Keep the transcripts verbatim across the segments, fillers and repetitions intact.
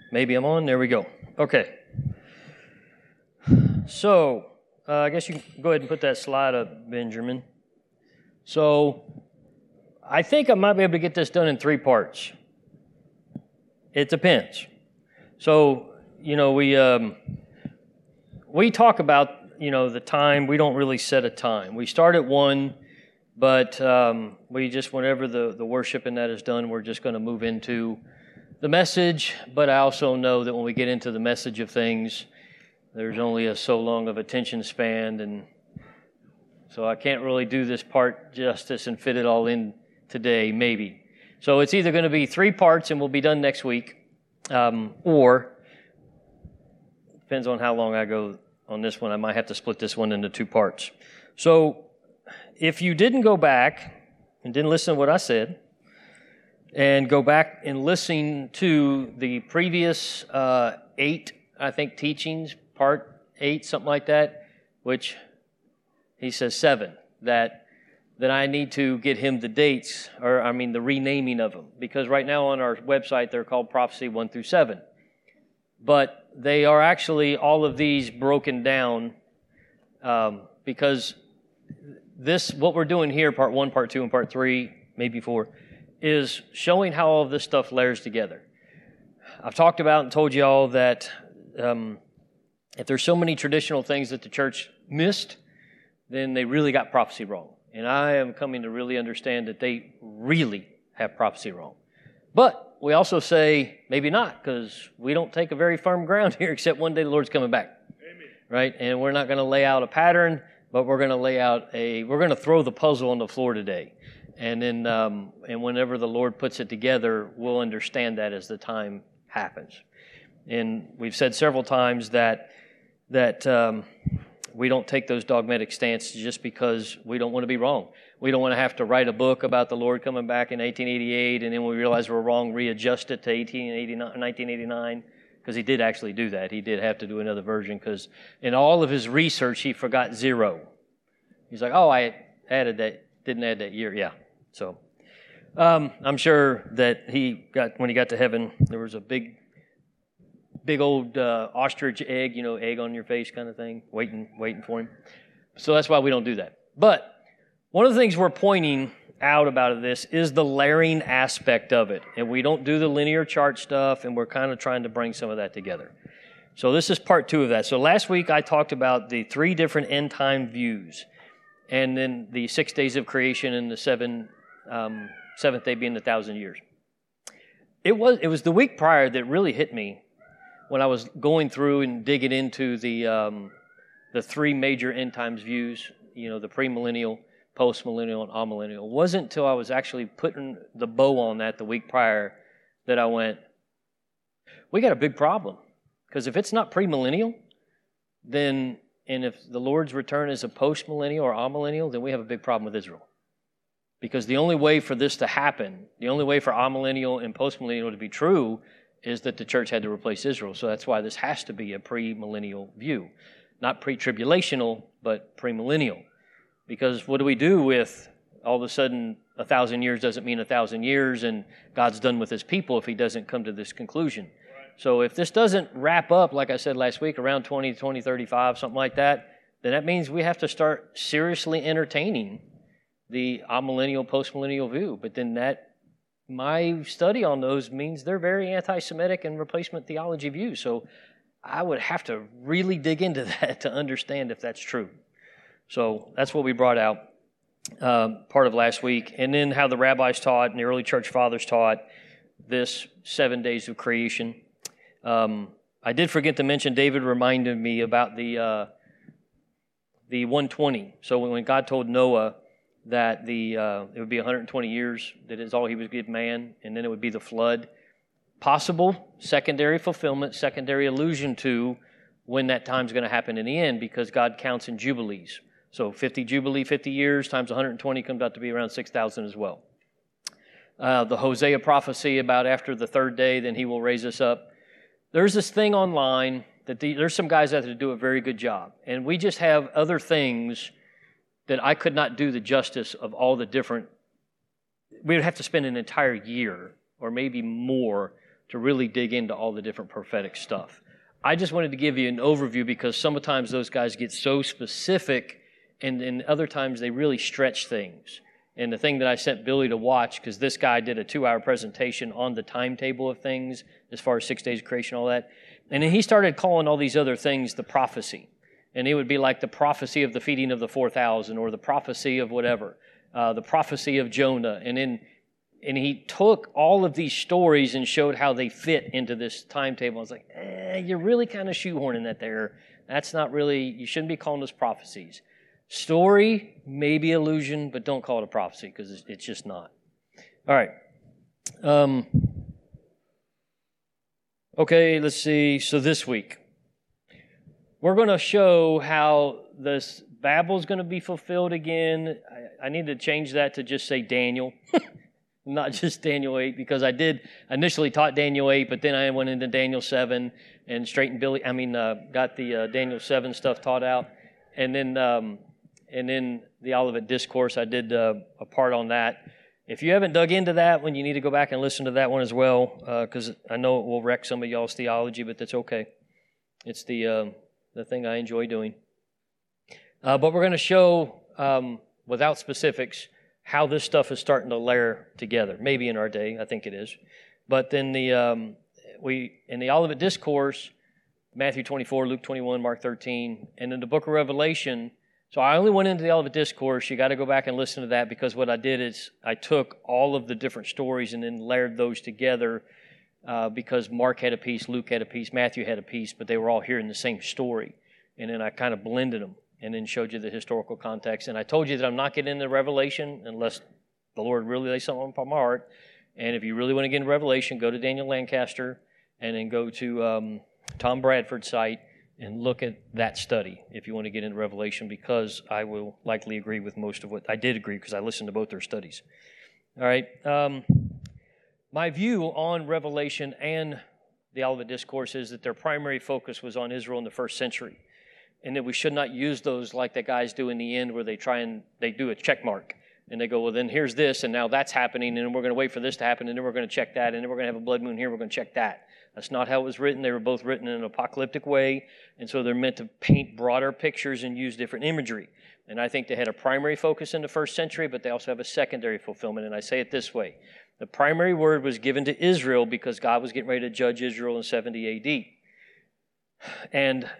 Maybe I'm on. There we go. Okay. So, uh, I guess you can go ahead and put that slide up, Benjamin. So, I think I might be able to get this done in three parts. It depends. So, you know, we um, we talk about, you know, the time. We don't really set a time. We start at one, but um, we just, whenever the, the worship and that is done, we're just going to move into the message. But I also know that when we get into the message of things, there's only a so long of attention span, and so I can't really do this part justice and fit it all in today, maybe. So it's either going to be three parts and we'll be done next week, um, or depends on how long I go on this one. I might have to split this one into two parts. So if you didn't go back and didn't listen to what I said, and go back and listen to the previous uh, eight, I think, teachings, part eight, something like that, which he says seven, that that I need to get him the dates, or I mean the renaming of them, because right now on our website they're called Prophecy one through seven. But they are actually all of these broken down um, because this, what we're doing here, part one, part two, and part three, maybe four, is showing how all of this stuff layers together. I've talked about and told you all that um, if there's so many traditional things that the church missed, then they really got prophecy wrong. And I am coming to really understand that they really have prophecy wrong. But we also say, maybe not, because we don't take a very firm ground here, except one day the Lord's coming back. Amen. Right? And we're not going to lay out a pattern, but we're going to lay out a, we're going to throw the puzzle on the floor today. And then, um, and whenever the Lord puts it together, we'll understand that as the time happens. And we've said several times that, that, um, we don't take those dogmatic stances just because we don't want to be wrong. We don't want to have to write a book about the Lord coming back in eighteen eighty-eight, and then when we realize we're wrong, readjust it to nineteen eighty-nine, because he did actually do that. He did have to do another version, because in all of his research, he forgot zero. He's like, oh, I added that, didn't add that year. Yeah. So um, I'm sure that he got, when he got to heaven, there was a big big old uh, ostrich egg, you know, egg on your face kind of thing, waiting waiting for him. So that's why we don't do that. But one of the things we're pointing out about this is the layering aspect of it. And we don't do the linear chart stuff, and we're kind of trying to bring some of that together. So this is part two of that. So last week I talked about the three different end time views, and then the six days of creation and the seven um, seventh day being the thousand years. It was it was the week prior that really hit me when I was going through and digging into the um, the three major end times views, you know, the premillennial, postmillennial, and amillennial. It wasn't until I was actually putting the bow on that the week prior that I went, we got a big problem. Because if it's not premillennial, then, and if the Lord's return is a postmillennial or amillennial, then we have a big problem with Israel. Because the only way for this to happen, the only way for amillennial and postmillennial to be true is that the church had to replace Israel. So that's why this has to be a premillennial view. Not pre-tribulational, but premillennial. Because what do we do with all of a sudden a thousand years doesn't mean a thousand years and God's done with his people if he doesn't come to this conclusion? Right. So if this doesn't wrap up, like I said last week, around twenty, twenty thirty-five, something like that, then that means we have to start seriously entertaining the amillennial, postmillennial view. But then that my study on those means they're very anti-Semitic and replacement theology views. So I would have to really dig into that to understand if that's true. So that's what we brought out um, part of last week. And then how the rabbis taught and the early church fathers taught this seven days of creation. Um, I did forget to mention, David reminded me about the uh, the one twenty. So when God told Noah that the uh, it would be one hundred twenty years, that is all he would give man, and then it would be the flood. Possible secondary fulfillment, secondary allusion to when that time's going to happen in the end, because God counts in jubilees. So fifty jubilee, fifty years times one hundred twenty comes out to be around six thousand as well. Uh, the Hosea prophecy about after the third day, then he will raise us up. There's this thing online that the, there's some guys out there that do a very good job, and we just have other things that I could not do the justice of all the different. We would have to spend an entire year or maybe more to really dig into all the different prophetic stuff. I just wanted to give you an overview because sometimes those guys get so specific, and, and other times they really stretch things. And the thing that I sent Billy to watch, because this guy did a two-hour presentation on the timetable of things as far as six days of creation, all that. And then he started calling all these other things the prophecy. And it would be like the prophecy of the feeding of the four thousand, or the prophecy of whatever, uh, the prophecy of Jonah. And then and he took all of these stories and showed how they fit into this timetable. I was like, eh, you're really kind of shoehorning that there. That's not really, you shouldn't be calling those prophecies. Story, maybe illusion, but don't call it a prophecy because it's, it's just not. All right. Um, okay, let's see. So this week, we're going to show how this Babel's going to be fulfilled again. I, I need to change that to just say Daniel, not just Daniel eight, because I did initially taught Daniel eight, but then I went into Daniel seven and straightened Billy, I mean, uh, got the uh, Daniel seven stuff taught out. And then um, and then the Olivet Discourse, I did uh, a part on that. If you haven't dug into that one, you need to go back and listen to that one as well, because uh, I know it will wreck some of y'all's theology, but that's okay. It's the uh, the thing I enjoy doing. Uh, but we're going to show, um, without specifics, how this stuff is starting to layer together. Maybe in our day, I think it is. But then the um, we in the Olivet Discourse, Matthew twenty-four, Luke twenty-one, Mark thirteen, and in the book of Revelation. So I only went into the Olivet Discourse. You got to go back and listen to that, because what I did is I took all of the different stories and then layered those together, uh, because Mark had a piece, Luke had a piece, Matthew had a piece, but they were all hearing the same story. And then I kind of blended them and then showed you the historical context. And I told you that I'm not getting into Revelation unless the Lord really lays something on my heart. And if you really want to get into Revelation, go to Daniel Lancaster and then go to um, Tom Bradford's site and look at that study if you want to get into Revelation, because I will likely agree with most of what I did agree because I listened to both their studies. All right. Um, my view on Revelation and the Olivet Discourse is that their primary focus was on Israel in the first century, and that we should not use those like the guys do in the end, where they try and they do a check mark and they go, well, then here's this, and now that's happening, and we're going to wait for this to happen, and then we're going to check that, and then we're going to have a blood moon here, we're going to check that. That's not how it was written. They were both written in an apocalyptic way, and so they're meant to paint broader pictures and use different imagery. And I think they had a primary focus in the first century, but they also have a secondary fulfillment, and I say it this way. The primary word was given to Israel because God was getting ready to judge Israel in seventy A D, and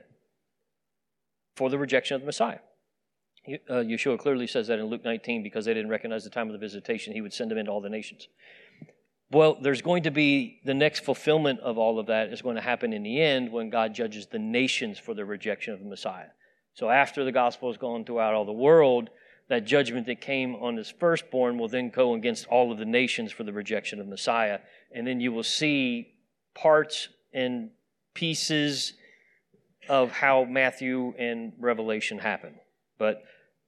for the rejection of the Messiah. Uh, Yeshua clearly says that in Luke nineteen, because they didn't recognize the time of the visitation, he would send them into all the nations. Well, there's going to be the next fulfillment of all of that is going to happen in the end when God judges the nations for the rejection of the Messiah. So after the gospel has gone throughout all the world, that judgment that came on his firstborn will then go against all of the nations for the rejection of Messiah. And then you will see parts and pieces of how Matthew and Revelation happen. But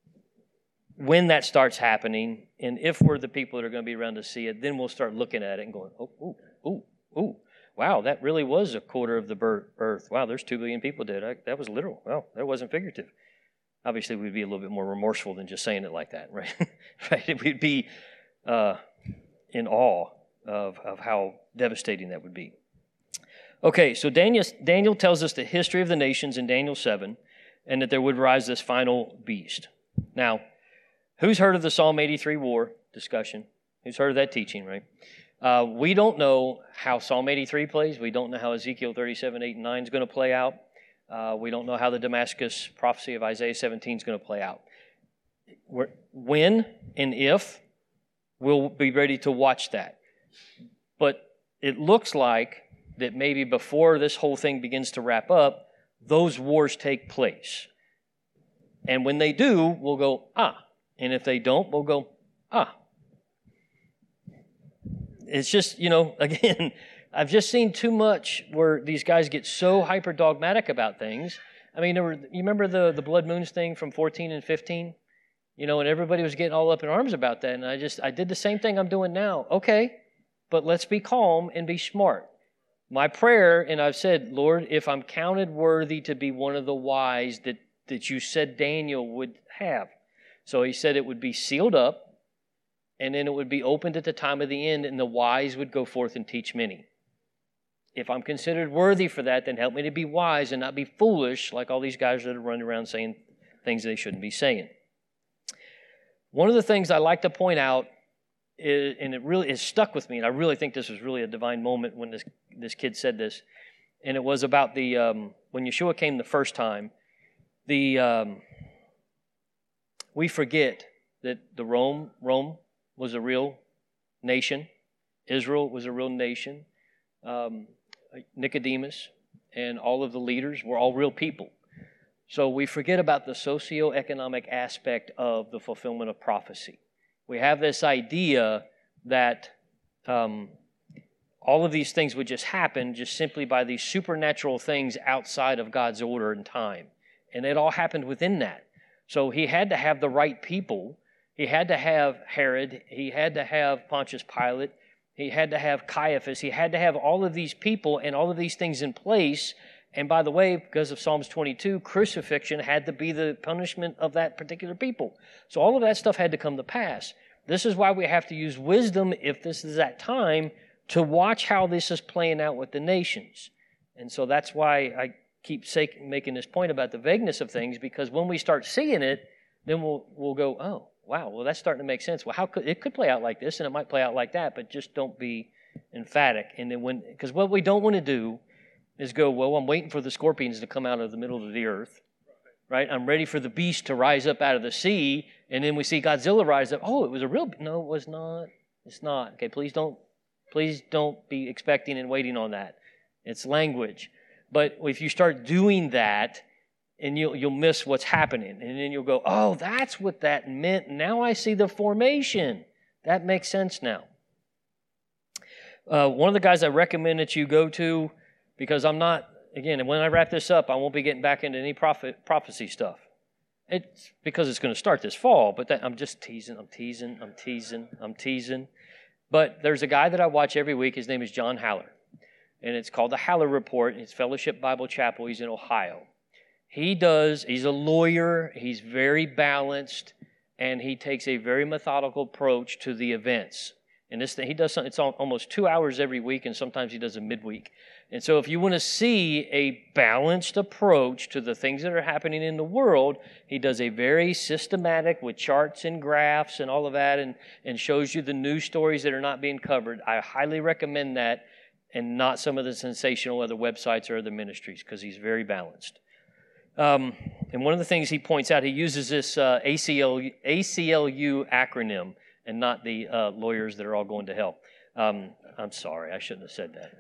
when that starts happening, and if we're the people that are going to be around to see it, then we'll start looking at it and going, oh, ooh, ooh, ooh, wow, that really was a quarter of the earth. Wow, there's two billion people dead. I, that was literal. Well, that wasn't figurative. Obviously, we'd be a little bit more remorseful than just saying it like that, right? Right? We'd be uh, in awe of, of how devastating that would be. Okay, so Daniel, Daniel tells us the history of the nations in Daniel seven, and that there would rise this final beast. Now, who's heard of the Psalm eighty-three war discussion? Who's heard of that teaching, right? Uh, we don't know how Psalm eighty-three plays. We don't know how Ezekiel thirty-seven, eight, and nine is going to play out. Uh, we don't know how the Damascus prophecy of Isaiah seventeen is going to play out. We're, when and if, we'll be ready to watch that. But it looks like that maybe before this whole thing begins to wrap up, those wars take place. And when they do, we'll go, ah. And if they don't, we'll go, ah. It's just, you know, again, I've just seen too much where these guys get so hyper dogmatic about things. I mean, there were, you remember the, the blood moons thing from fourteen and fifteen? You know, and everybody was getting all up in arms about that. And I just, I did the same thing I'm doing now. Okay, but let's be calm and be smart. My prayer, and I've said, Lord, if I'm counted worthy to be one of the wise that, that you said Daniel would have. So he said it would be sealed up, and then it would be opened at the time of the end, and the wise would go forth and teach many. If I'm considered worthy for that, then help me to be wise and not be foolish like all these guys that are running around saying things they shouldn't be saying. One of the things I like to point out, is, and it really is stuck with me, and I really think this was really a divine moment when this, this kid said this, and it was about the um, when Yeshua came the first time, the um, we forget that the Rome Rome was a real nation, Israel was a real nation, um, Nicodemus and all of the leaders were all real people. So we forget about the socioeconomic aspect of the fulfillment of prophecy. We have this idea that um, all of these things would just happen just simply by these supernatural things outside of God's order and time. And it all happened within that. So he had to have the right people. He had to have Herod. He had to have Pontius Pilate. He had to have Caiaphas. He had to have all of these people and all of these things in place. And by the way, because of Psalms twenty-two, crucifixion had to be the punishment of that particular people. So all of that stuff had to come to pass. This is why we have to use wisdom, if this is that time, to watch how this is playing out with the nations. And so that's why I keep making this point about the vagueness of things, because when we start seeing it, then we'll we'll go, oh, wow, well, that's starting to make sense. Well, how could it could play out like this, and it might play out like that, but just don't be emphatic. And then when, because what we don't want to do is go, well, I'm waiting for the scorpions to come out of the middle of the earth, right? I'm ready for the beast to rise up out of the sea, and then we see Godzilla rise up. Oh, it was a real, no, it was not. It's not. Okay, please don't, please don't be expecting and waiting on that. It's language. But if you start doing that, and you'll, you'll miss what's happening. And then you'll go, oh, that's what that meant. Now I see the formation. That makes sense now. Uh, one of the guys I recommend that you go to, because I'm not, again, and when I wrap this up, I won't be getting back into any prophet, prophecy stuff. It's because it's going to start this fall, but that, I'm just teasing, I'm teasing, I'm teasing, I'm teasing. But there's a guy that I watch every week. His name is John Haller. And it's called the Haller Report. It's Fellowship Bible Chapel. He's in Ohio. He does, he's a lawyer, he's very balanced, and he takes a very methodical approach to the events. And this thing, he does something, it's almost two hours every week, and sometimes he does a midweek. And so if you want to see a balanced approach to the things that are happening in the world, he does a very systematic with charts and graphs and all of that, and, and shows you the news stories that are not being covered. I highly recommend that, and not some of the sensational other websites or other ministries, because he's very balanced. Um, and one of the things he points out, he uses this uh, A C L U, A C L U acronym, and not the uh, lawyers that are all going to hell. Um, I'm sorry, I shouldn't have said that.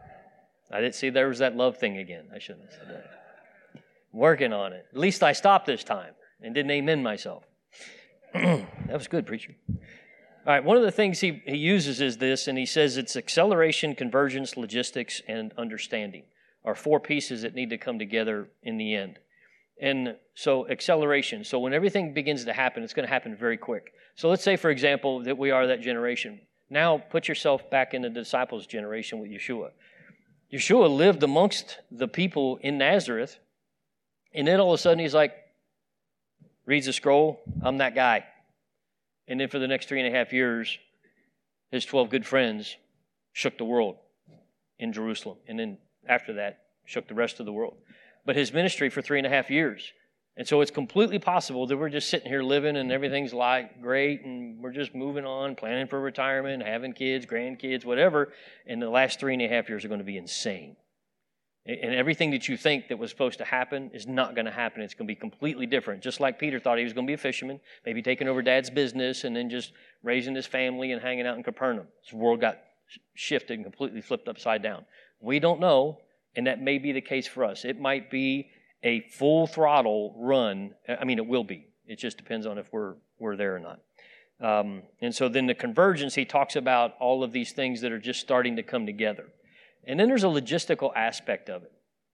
I didn't see there was that love thing again. I shouldn't have said that. Working on it. At least I stopped this time and didn't amen myself. That was good, preacher. All right, one of the things he, he uses is this, and he says it's acceleration, convergence, logistics, and understanding are four pieces that need to come together in the end. And so acceleration, so when everything begins to happen, it's going to happen very quick. So let's say, for example, that we are that generation. Now put yourself back in the disciples' generation with Yeshua. Yeshua lived amongst the people in Nazareth, and then all of a sudden he's like, reads the scroll, I'm that guy. And then for the next three and a half years, his twelve good friends shook the world in Jerusalem. And then after that, shook the rest of the world. But his ministry for three and a half years. And so it's completely possible that we're just sitting here living and everything's like great and we're just moving on, planning for retirement, having kids, grandkids, whatever. And the last three and a half years are going to be insane. And everything that you think that was supposed to happen is not going to happen. It's going to be completely different. Just like Peter thought he was going to be a fisherman, maybe taking over dad's business and then just raising his family and hanging out in Capernaum. His world got shifted and completely flipped upside down. We don't know, and that may be the case for us. It might be a full throttle run. I mean, it will be. It just depends on if we're we're there or not. Um, and so then the convergence, he talks about all of these things that are just starting to come together. And then there's a logistical aspect of it.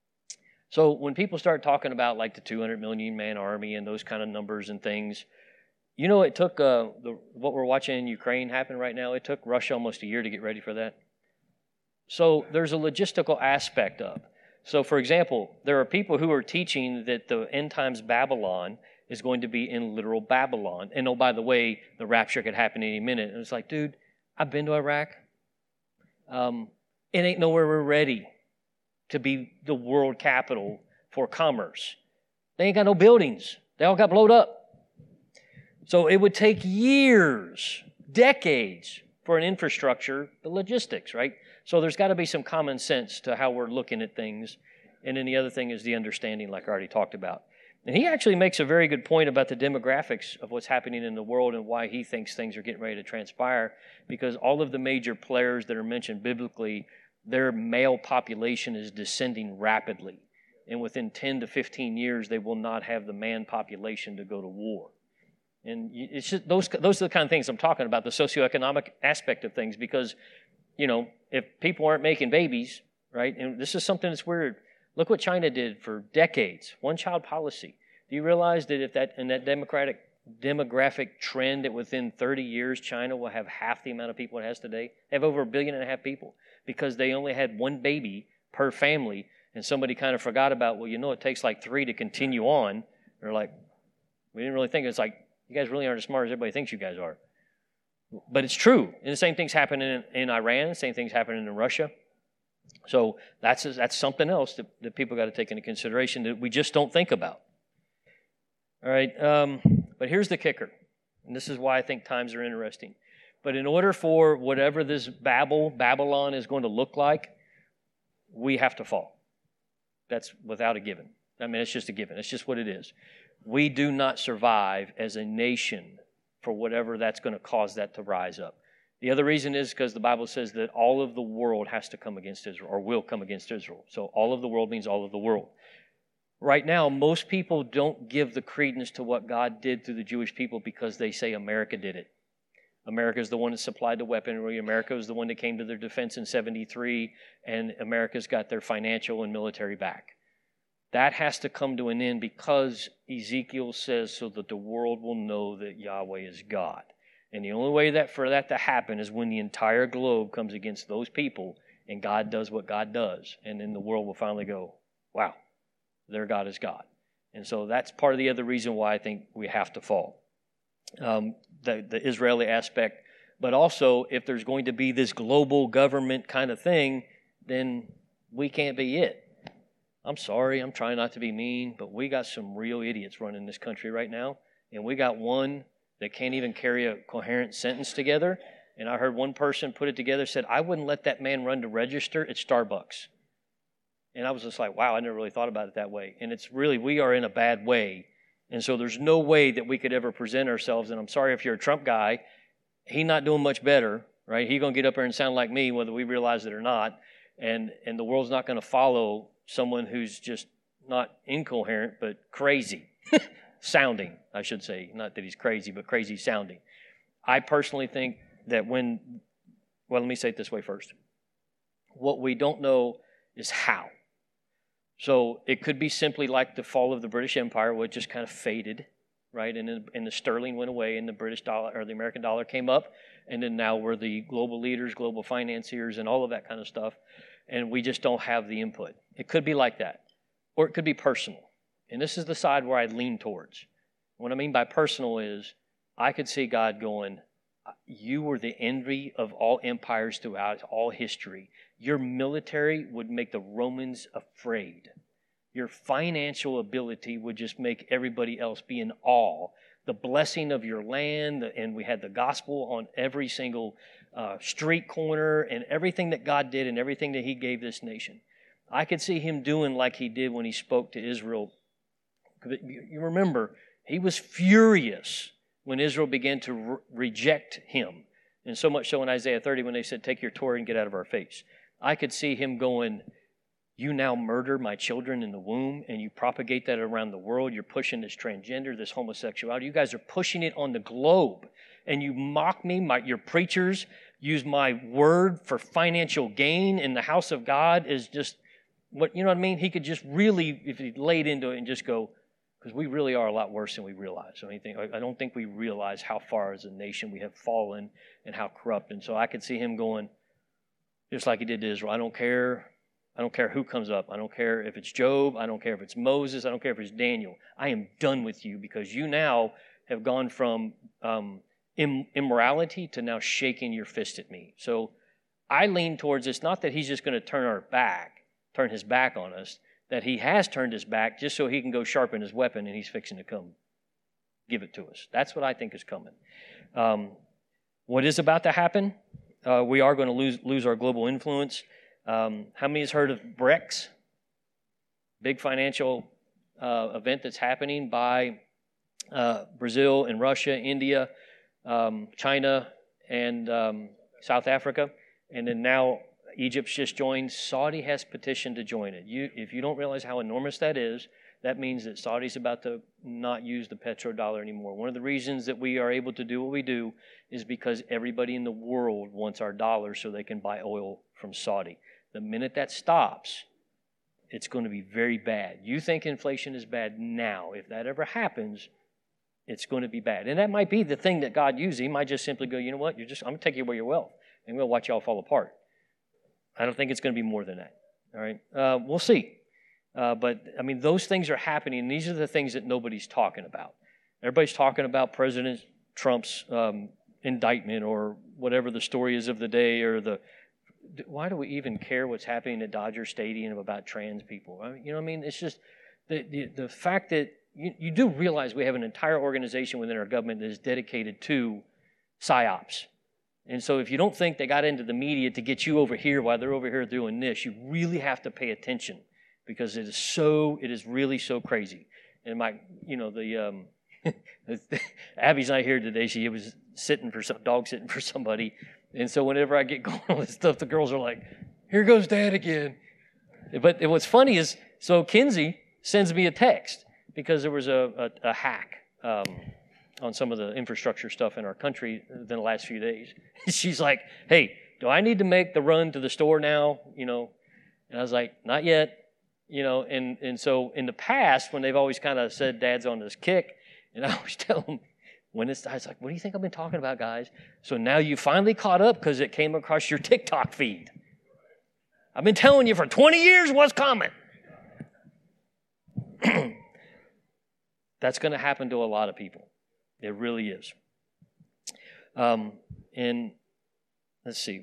So when people start talking about like the two hundred million man army and those kind of numbers and things, you know, it took uh, the, what we're watching in Ukraine happen right now, it took Russia almost a year to get ready for that. So there's a logistical aspect of. So for example, there are people who are teaching that the end times Babylon is going to be in literal Babylon. And oh, by the way, the rapture could happen any minute. And it's like, dude, I've been to Iraq. Um, It ain't nowhere we're ready to be the world capital for commerce. They ain't got no buildings. They all got blowed up. So it would take years, decades for an infrastructure, the logistics, right? So there's got to be some common sense to how we're looking at things. And then the other thing is the understanding, like I already talked about. And he actually makes a very good point about the demographics of what's happening in the world and why he thinks things are getting ready to transpire, because all of the major players that are mentioned biblically, their male population is descending rapidly. And within ten to fifteen years, they will not have the man population to go to war. And it's just, those, those are the kind of things I'm talking about, the socioeconomic aspect of things, because, you know, if people aren't making babies, right, and this is something that's weird. Look what China did for decades, one-child policy. Do you realize that if that in that democratic demographic trend that within thirty years China will have half the amount of people it has today? They have over a billion and a half people because they only had one baby per family, and somebody kind of forgot about, well, you know, it takes like three to continue on. They're like, we didn't really think. It's like, you guys really aren't as smart as everybody thinks you guys are. But it's true. And the same thing's happening in, in Iran. The same thing's happening in Russia. So that's that's something else that, that people got to take into consideration that we just don't think about. All right, um, but here's the kicker, and this is why I think times are interesting. But in order for whatever this Babel, Babylon is going to look like, we have to fall. That's without a given. I mean, it's just a given. It's just what it is. We do not survive as a nation for whatever that's going to cause that to rise up. The other reason is because the Bible says that all of the world has to come against Israel, or will come against Israel. So all of the world means all of the world. Right now, most people don't give the credence to what God did through the Jewish people because they say America did it. America is the one that supplied the weaponry. America is the one that came to their defense in seventy-three, and America's got their financial and military back. That has to come to an end because Ezekiel says so that the world will know that Yahweh is God. And the only way that for that to happen is when the entire globe comes against those people and God does what God does. And then the world will finally go, wow, their God is God. And so that's part of the other reason why I think we have to fall. Um, the, the Israeli aspect. But also, if there's going to be this global government kind of thing, then we can't be it. I'm sorry, I'm trying not to be mean, but we got some real idiots running this country right now. And we got one that can't even carry a coherent sentence together. And I heard one person put it together, said, I wouldn't let that man run to register at Starbucks. And I was just like, wow, I never really thought about it that way. And it's really, we are in a bad way. And so there's no way that we could ever present ourselves. And I'm sorry if you're a Trump guy, he's not doing much better, right? He's going to get up there and sound like me, whether we realize it or not. And, and the world's not going to follow someone who's just not incoherent, but crazy. Sounding, I should say. Not that he's crazy, but crazy sounding. I personally think that when, well, let me say it this way first. What we don't know is how. So it could be simply like the fall of the British Empire, where it just kind of faded, right? And then, and the sterling went away, and the British dollar or the American dollar came up, and then now we're the global leaders, global financiers, and all of that kind of stuff, and we just don't have the input. It could be like that, or it could be personal. And this is the side where I lean towards. What I mean by personal is I could see God going, you were the envy of all empires throughout all history. Your military would make the Romans afraid. Your financial ability would just make everybody else be in awe. The blessing of your land, and we had the gospel on every single uh, street corner, and everything that God did and everything that He gave this nation. I could see Him doing like He did when He spoke to Israel. You remember, He was furious when Israel began to re- reject Him. And so much so in Isaiah thirty when they said, take your Torah and get out of our face. I could see Him going, you now murder my children in the womb and you propagate that around the world. You're pushing this transgender, this homosexuality. You guys are pushing it on the globe. And you mock me. My, your preachers use my word for financial gain in the house of God is just, what you know what I mean? He could just really, if he laid into it and just go, because we really are a lot worse than we realize. So anything, I don't think we realize how far as a nation we have fallen and how corrupt. And so I could see Him going, just like He did to Israel. I don't care. I don't care who comes up. I don't care if it's Job. I don't care if it's Moses. I don't care if it's Daniel. I am done with you because you now have gone from um, immorality to now shaking your fist at me. So I lean towards it's not that he's just going to turn our back, turn his back on us, that he has turned his back just so he can go sharpen his weapon and he's fixing to come give it to us. That's what I think is coming. Um, what is about to happen? Uh, we are going to lose lose our global influence. Um, how many has heard of BRICS? Big financial uh, event that's happening by uh, Brazil and Russia, India, um, China, and um, South Africa. And then now Egypt's just joined. Saudi has petitioned to join it. You, if you don't realize how enormous that is, that means that Saudi's about to not use the petrodollar anymore. One of the reasons that we are able to do what we do is because everybody in the world wants our dollars so they can buy oil from Saudi. The minute that stops, it's going to be very bad. You think inflation is bad now. If that ever happens, it's going to be bad. And that might be the thing that God uses. He might just simply go, you know what, you're just, I'm going to take away your wealth, and we'll watch y'all fall apart. I don't think it's going to be more than that. All right? Uh, we'll see. Uh, but, I mean, those things are happening, and these are the things that nobody's talking about. Everybody's talking about President Trump's um, indictment or whatever the story is of the day, or the, why do we even care what's happening at Dodger Stadium about trans people? I mean, you know what I mean? It's just the, the, the fact that you, you do realize we have an entire organization within our government that is dedicated to psyops. And so if you don't think they got into the media to get you over here while they're over here doing this, you really have to pay attention. Because it is so, it is really so crazy. And my, you know, the, um, Abby's not here today. She was sitting for some, dog sitting for somebody. And so whenever I get going on this stuff, the girls are like, here goes Dad again. But what's funny is, so Kinsey sends me a text because there was a, a, a hack um, on some of the infrastructure stuff in our country in the last few days. She's like, hey, do I need to make the run to the store now? You know, and I was like, not yet. You know, and, and so in the past, when they've always kind of said Dad's on this kick, and I always tell them, when it's, I was like, what do you think I've been talking about, guys? So now you finally caught up because it came across your TikTok feed. I've been telling you for twenty years what's coming. That's going to happen to a lot of people. It really is. Um, and let's see.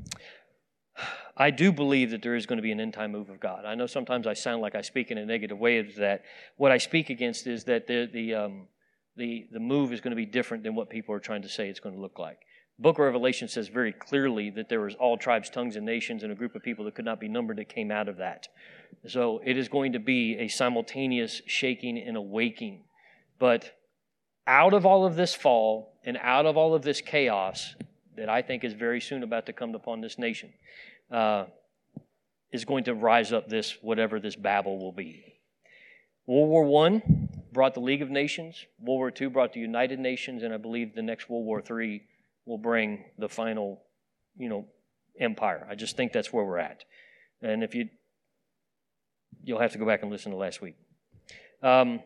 I do believe that there is going to be an end-time move of God. I know sometimes I sound like I speak in a negative way of that. What I speak against is that the the um, the the move is going to be different than what people are trying to say it's going to look like. The Book of Revelation says very clearly that there was all tribes, tongues, and nations, and a group of people that could not be numbered that came out of that. So it is going to be a simultaneous shaking and awaking. But out of all of this fall and out of all of this chaos that I think is very soon about to come upon this nation, Uh, is going to rise up this, whatever this Babel will be. World War One brought the League of Nations. World War Two brought the United Nations, and I believe the next World War Three will bring the final, you know, empire. I just think that's where we're at. And if you, you'll have to go back and listen to last week. Um,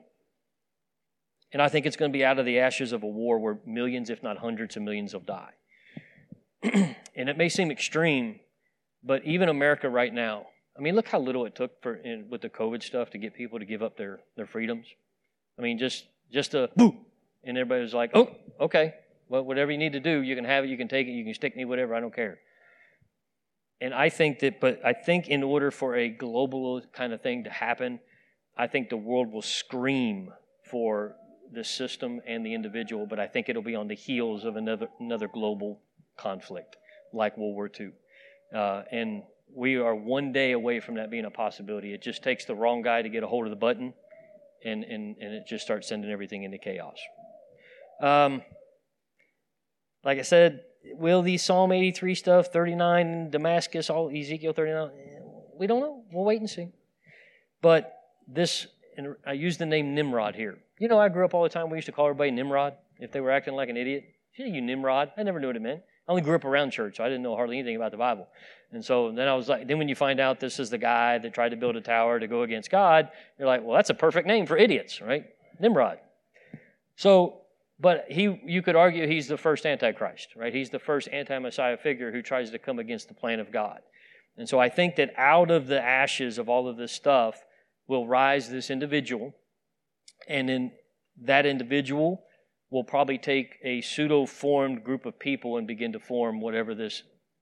and I think it's going to be out of the ashes of a war where millions, if not hundreds of millions, will die. And it may seem extreme, but even America right now, I mean, look how little it took for in, with the COVID stuff to get people to give up their, their freedoms. I mean, just just a boo, and everybody was like, oh, okay, well, whatever you need to do, you can have it, you can take it, you can stick me, whatever, I don't care. And I think that, but I think in order for a global kind of thing to happen, I think the world will scream for the system and the individual, but I think it'll be on the heels of another another global conflict like World War Two. Uh, and we are one day away from that being a possibility. It just takes the wrong guy to get a hold of the button, and, and, and it just starts sending everything into chaos. Um, like I said, will the Psalm eighty-three stuff, thirty-nine, Damascus, all Ezekiel thirty-nine, we don't know. We'll wait and see. But this, and I use the name Nimrod here. You know, I grew up all the time. We used to call everybody Nimrod if they were acting like an idiot. Yeah, you Nimrod. I never knew what it meant. I only grew up around church, so I didn't know hardly anything about the Bible. And so then I was like, then when you find out this is the guy that tried to build a tower to go against God, you're like, well, that's a perfect name for idiots, right? Nimrod. So, but he, you could argue he's the first Antichrist, right? He's the first anti-Messiah figure who tries to come against the plan of God. And so I think that out of the ashes of all of this stuff will rise this individual, and then that individual will probably take a pseudo-formed group of people and begin to form whatever this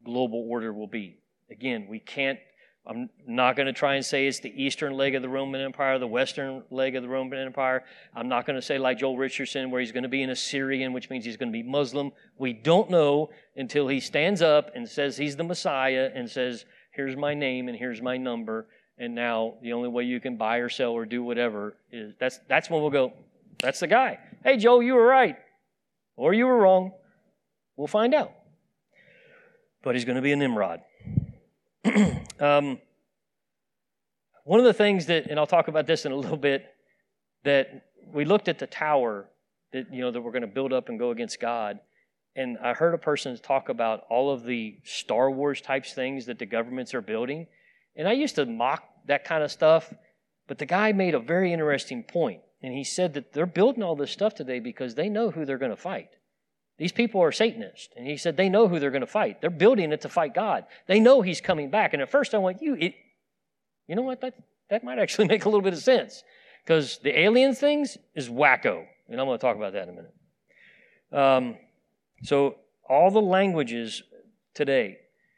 global order will be. Again, we can't, I'm not going to try and say it's the eastern leg of the Roman Empire, the western leg of the Roman Empire. I'm not going to say like Joel Richardson where he's going to be an Assyrian, which means he's going to be Muslim. We don't know until he stands up and says he's the Messiah and says, here's my name and here's my number. And now the only way you can buy or sell or do whatever is, that's, that's when we'll go, that's the guy. Hey, Joel, you were right. Or you were wrong. We'll find out. But he's going to be a Nimrod. um, one of the things that, and I'll talk about this in a little bit, that we looked at the tower that, you know, that we're going to build up and go against God. And I heard a person talk about all of the Star Wars types things that the governments are building. And I used to mock that kind of stuff, but the guy made a very interesting point. And he said that they're building all this stuff today because they know who they're going to fight. These people are Satanists. And he said they know who they're going to fight. They're building it to fight God. They know he's coming back. And at first I went, you it, you know what? That, that might actually make a little bit of sense. Because the alien things is wacko. And I'm going to talk about that in a minute. Um, so all the languages today,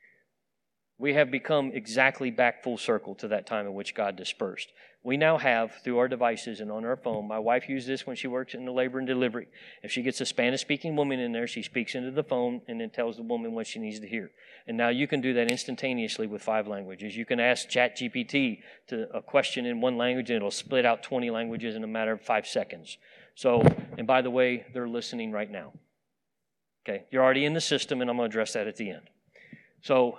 we have become exactly back full circle to that time in which God dispersed. We now have, through our devices and on our phone, my wife used this when she works in the labor and delivery. If she gets a Spanish-speaking woman in there, she speaks into the phone and then tells the woman what she needs to hear. And now you can do that instantaneously with five languages. You can ask ChatGPT to a question in one language and it'll split out twenty languages in a matter of five seconds. So, and by the way, they're listening right now. Okay, you're already in the system and I'm going to address that at the end. So,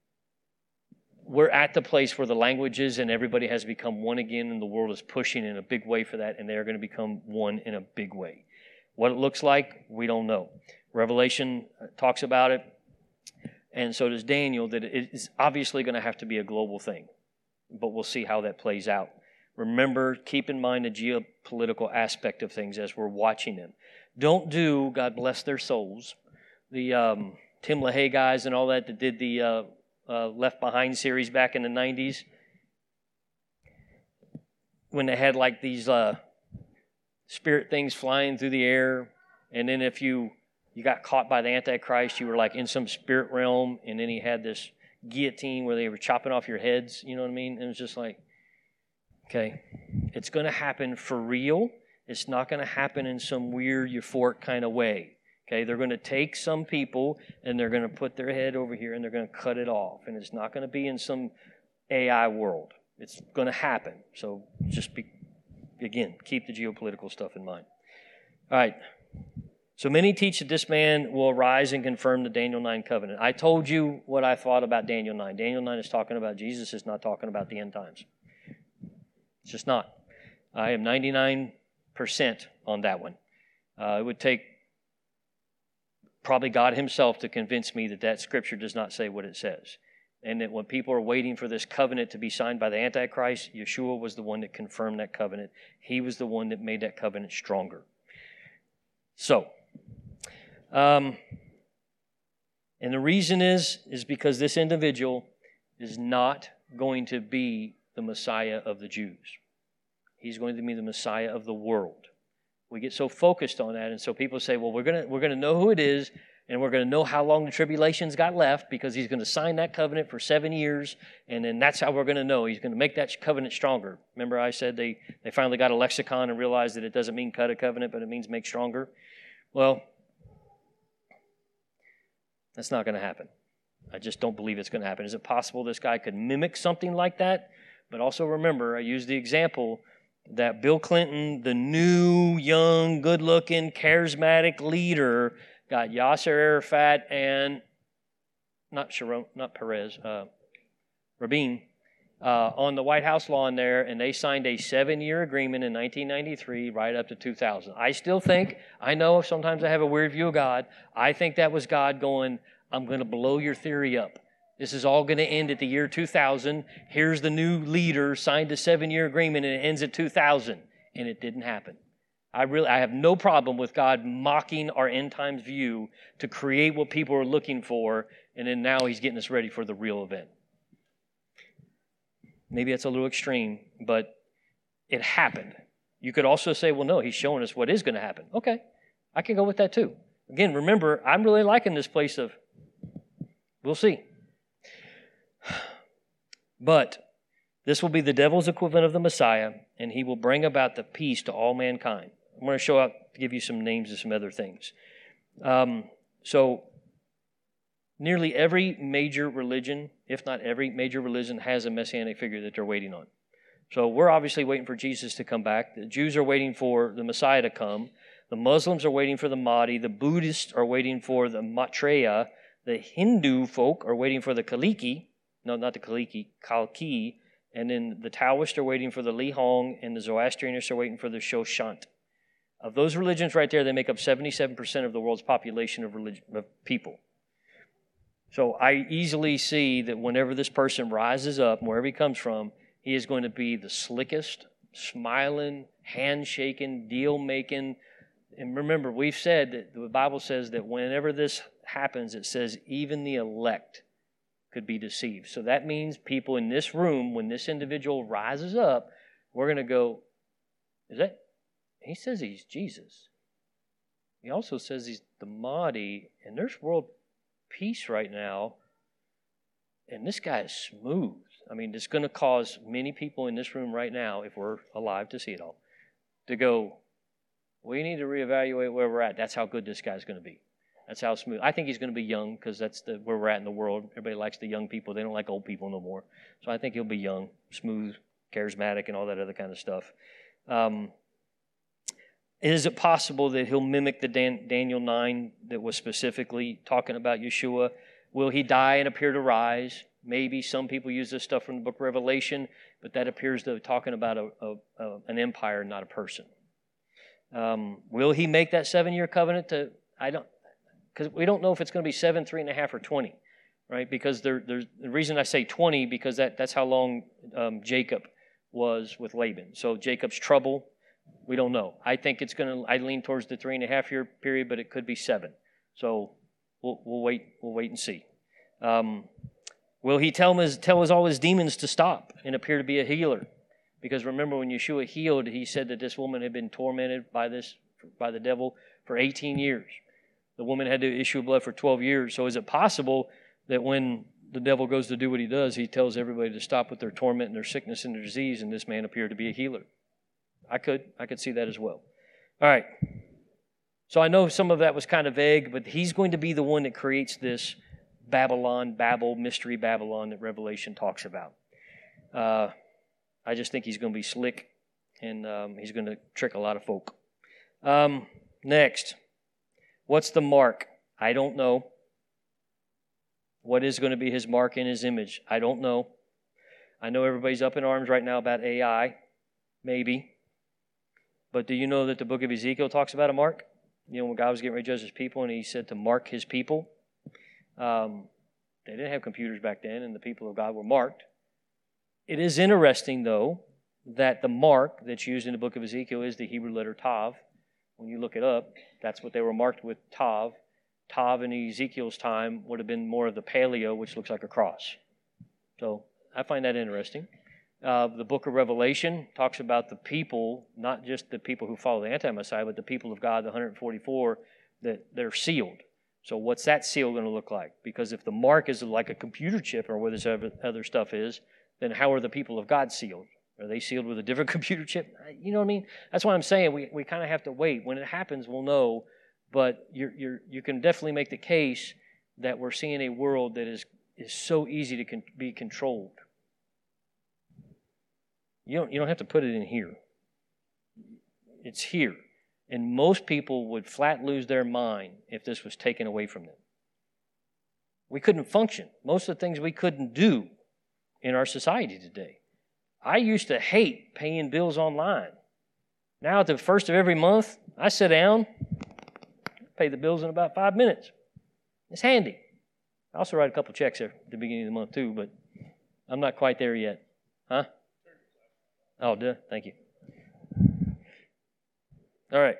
we're at the place where the languages and everybody has become one again, and the world is pushing in a big way for that, and they are going to become one in a big way. What it looks like, we don't know. Revelation talks about it, and so does Daniel, that it is obviously going to have to be a global thing, but we'll see how that plays out. Remember, keep in mind the geopolitical aspect of things as we're watching them. Don't do, God bless their souls, the um, Tim LaHaye guys and all that that did the uh, Uh, Left Behind series back in the nineties, when they had like these uh, spirit things flying through the air, and then if you you got caught by the Antichrist, you were like in some spirit realm, and then he had this guillotine where they were chopping off your heads, you know what I mean? And it was just like, okay, it's going to happen for real. It's not going to happen in some weird euphoric kind of way. Okay, they're going to take some people and they're going to put their head over here and they're going to cut it off. And it's not going to be in some A I world. It's going to happen. So just be, again, keep the geopolitical stuff in mind. All right. So many teach that this man will arise and confirm the Daniel nine covenant. I told you what I thought about Daniel nine. Daniel nine is talking about Jesus. It's not talking about the end times. It's just not. I am ninety-nine percent on that one. Uh, it would take probably God himself to convince me that that scripture does not say what it says. And that when people are waiting for this covenant to be signed by the Antichrist, Yeshua was the one that confirmed that covenant. He was the one that made that covenant stronger. So, um, and the reason is, is because this individual is not going to be the Messiah of the Jews. He's going to be the Messiah of the world. We get so focused on that, and so people say, well, we're going to we're going to know who it is, and we're going to know how long the tribulation's got left because he's going to sign that covenant for seven years, and then that's how we're going to know. He's going to make that covenant stronger. Remember I said they, they finally got a lexicon and realized that it doesn't mean cut a covenant, but it means make stronger? Well, that's not going to happen. I just don't believe it's going to happen. Is it possible this guy could mimic something like that? But also remember, I used the example that Bill Clinton, the new, young, good-looking, charismatic leader, got Yasser Arafat and, not Sharon, not Perez, uh, Rabin, uh, on the White House lawn there, and they signed a seven-year agreement in nineteen ninety-three right up to two thousand. I still think, I know sometimes I have a weird view of God, I think that was God going, I'm going to blow your theory up. This is all going to end at the year two thousand. Here's the new leader, signed a seven-year agreement, and it ends at two thousand. And it didn't happen. I really, I have no problem with God mocking our end times view to create what people are looking for, and then now he's getting us ready for the real event. Maybe that's a little extreme, but it happened. You could also say, well, no, he's showing us what is going to happen. Okay, I can go with that too. Again, remember, I'm really liking this place of We'll see. But this will be the devil's equivalent of the Messiah, and he will bring about the peace to all mankind. I'm going to show up to give you some names of some other things. Um, so, nearly every major religion, if not every major religion, has a messianic figure that they're waiting on. So we're obviously waiting for Jesus to come back. The Jews are waiting for the Messiah to come. The Muslims are waiting for the Mahdi. The Buddhists are waiting for the Maitreya. The Hindu folk are waiting for the Kaliki. No, not the Kaliki, Kalki. And then the Taoists are waiting for the Li Hong, and the Zoroastrianists are waiting for the Shoshant. Of those religions right there, they make up seventy-seven percent of the world's population of, religion, of people. So I easily see that whenever this person rises up, wherever he comes from, he is going to be the slickest, smiling, handshaking, deal-making. And remember, we've said that the Bible says that whenever this happens, it says even the elect could be deceived. So that means people in this room, when this individual rises up, we're going to go, is that? He says he's Jesus. He also says he's the Mahdi, and there's world peace right now, and this guy is smooth. I mean, it's going to cause many people in this room right now, if we're alive to see it all, to go, we need to reevaluate where we're at. That's how good this guy's going to be. That's how smooth. I think he's going to be young because that's the, where we're at in the world. Everybody likes the young people. They don't like old people no more. So I think he'll be young, smooth, charismatic, and all that other kind of stuff. Um, is it possible that he'll mimic the Dan, Daniel nine that was specifically talking about Yeshua? Will he die and appear to rise? Maybe some people use this stuff from the book of Revelation, but that appears to be talking about a, a, a, an empire, not a person. Um, will he make that seven-year covenant? To I don't, because we don't know if it's going to be seven, three and a half, or twenty, right? Because there, there's the reason I say twenty because that, that's how long um, Jacob was with Laban. So Jacob's trouble, we don't know. I think it's going to. I lean towards the three and a half year period, but it could be seven. So we'll we'll wait. We'll wait and see. Um, will he tell his tell his all his demons to stop and appear to be a healer? Because remember, when Yeshua healed, he said that this woman had been tormented by this by the devil for eighteen years. The woman had to issue blood for twelve years. So is it possible that when the devil goes to do what he does, he tells everybody to stop with their torment and their sickness and their disease, and this man appeared to be a healer? I could. I could see that as well. All right. So I know some of that was kind of vague, but he's going to be the one that creates this Babylon, Babel, mystery Babylon that Revelation talks about. Uh, I just think he's going to be slick, and um, he's going to trick a lot of folk. Um, next, what's the mark? I don't know. What is going to be his mark and his image? I don't know. I know everybody's up in arms right now about A I, maybe. But do you know that the book of Ezekiel talks about a mark? You know, when God was getting ready to judge his people, and he said to mark his people. Um, they didn't have computers back then, and the people of God were marked. It is interesting, though, that the mark that's used in the book of Ezekiel is the Hebrew letter Tav. When you look it up, that's what they were marked with, Tav. Tav in Ezekiel's time would have been more of the paleo, which looks like a cross. So I find that interesting. Uh, the book of Revelation talks about the people, not just the people who follow the anti-Messiah, but the people of God, the one hundred forty-four, that they're sealed. So what's that seal going to look like? Because if the mark is like a computer chip or where this other stuff is, then how are the people of God sealed? Are they sealed with a different computer chip? You know what I mean? That's why I'm saying we, we kind of have to wait. When it happens, we'll know. But you're, you're, you can definitely make the case that we're seeing a world that is, is so easy to con- be controlled. You don't, you don't have to put it in here. It's here. And most people would flat lose their mind if this was taken away from them. We couldn't function. Most of the things we couldn't do in our society today. I used to hate paying bills online. Now at the first of every month, I sit down, pay the bills in about five minutes. It's handy. I also write a couple checks there at the beginning of the month too, but I'm not quite there yet. Huh? Oh, duh. Thank you. All right.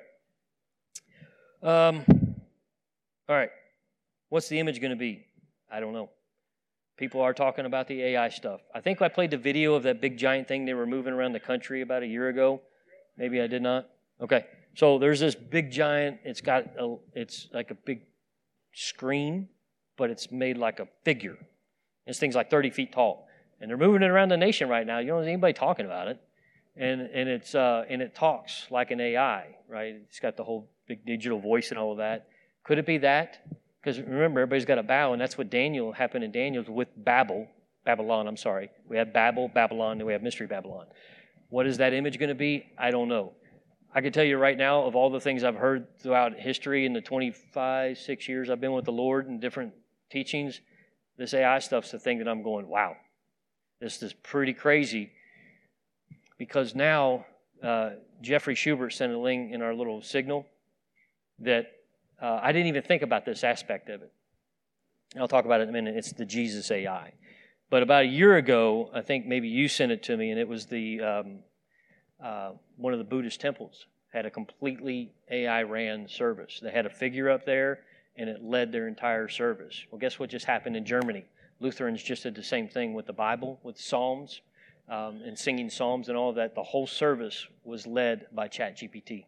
Um, all right. What's the image going to be? I don't know. People are talking about the A I stuff. I think I played the video of that big giant thing they were moving around the country about a year ago. Maybe I did not. Okay. So there's this big giant. It's got a, it's like a big screen, but it's made like a figure. This thing's like thirty feet tall. And they're moving it around the nation right now. You don't see anybody talking about it. And and it's uh, and it talks like an A I, right? It's got the whole big digital voice and all of that. Could it be that? Because remember, everybody's got a bow, and that's what Daniel happened in Daniel's with Babel, Babylon, I'm sorry. We have Babel, Babylon, and we have Mystery Babylon. What is that image going to be? I don't know. I can tell you right now, of all the things I've heard throughout history in the twenty-five, six years I've been with the Lord and different teachings, this A I stuff's the thing that I'm going, wow, this is pretty crazy. Because now, uh, Jeffrey Schubert sent a link in our little signal that uh, I didn't even think about this aspect of it. I'll talk about it in a minute. It's the Jesus A I. But about a year ago, I think maybe you sent it to me, and it was the um, uh, one of the Buddhist temples had a completely A I-ran service. They had a figure up there, and it led their entire service. Well, guess what just happened in Germany? Lutherans just did the same thing with the Bible, with Psalms, um, and singing Psalms and all of that. The whole service was led by ChatGPT.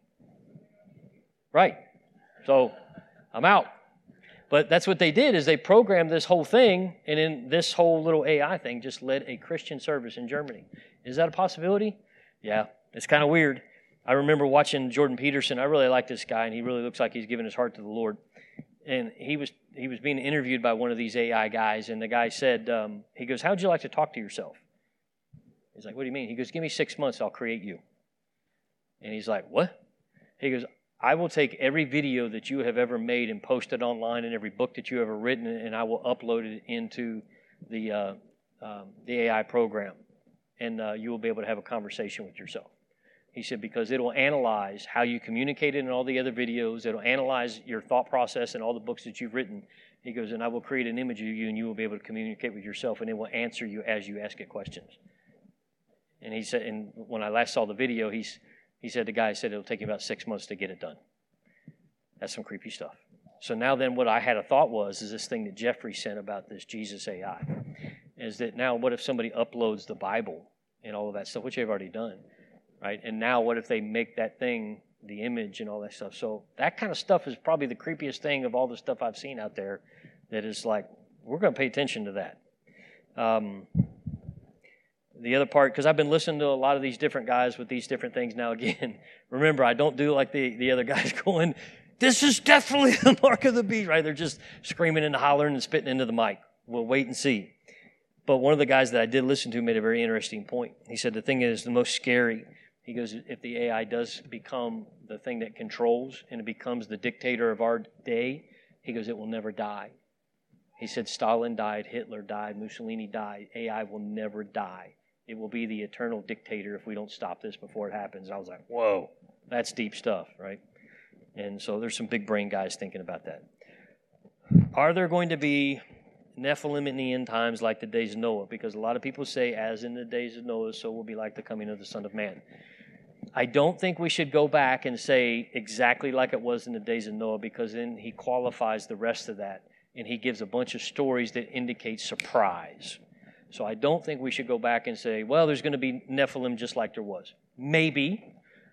Right. So I'm out. But that's what they did, is they programmed this whole thing, and then this whole little A I thing just led a Christian service in Germany. Is that a possibility? Yeah, it's kind of weird. I remember watching Jordan Peterson. I really like this guy, and he really looks like he's given his heart to the Lord. And he was he was being interviewed by one of these A I guys, and the guy said, um, he goes, how'd you like to talk to yourself? He's like, what do you mean? He goes, give me six months, I'll create you. And he's like, what? He goes, I will take every video that you have ever made and post it online, and every book that you have ever written, and I will upload it into the uh, um, the A I program, and uh, you will be able to have a conversation with yourself. He said, because it will analyze how you communicated in all the other videos. It will analyze your thought process and all the books that you've written. He goes, and I will create an image of you, and you will be able to communicate with yourself, and it will answer you as you ask it questions. And he said, and when I last saw the video, he's He said, the guy said it'll take you about six months to get it done. That's some creepy stuff. So now then what I had a thought was, is this thing that Jeffrey sent about this Jesus A I, is that now what if somebody uploads the Bible and all of that stuff, which they've already done, right? And now what if they make that thing the image and all that stuff? So that kind of stuff is probably the creepiest thing of all the stuff I've seen out there that is like, we're going to pay attention to that. Um, The other part, because I've been listening to a lot of these different guys with these different things now again. Remember, I don't do like the, the other guys going, this is definitely the mark of the beast, right? They're just screaming and hollering and spitting into the mic. We'll wait and see. But one of the guys that I did listen to made a very interesting point. He said the thing that is the most scary, he goes, if the A I does become the thing that controls and it becomes the dictator of our day, he goes, it will never die. He said Stalin died, Hitler died, Mussolini died. A I will never die. It will be the eternal dictator if we don't stop this before it happens. I was like, whoa, that's deep stuff, right? And so there's some big brain guys thinking about that. Are there going to be Nephilim in the end times like the days of Noah? Because a lot of people say, as in the days of Noah, so will be like the coming of the Son of Man. I don't think we should go back and say exactly like it was in the days of Noah, because then he qualifies the rest of that, and he gives a bunch of stories that indicate surprise. So I don't think we should go back and say, well, there's going to be Nephilim just like there was. Maybe.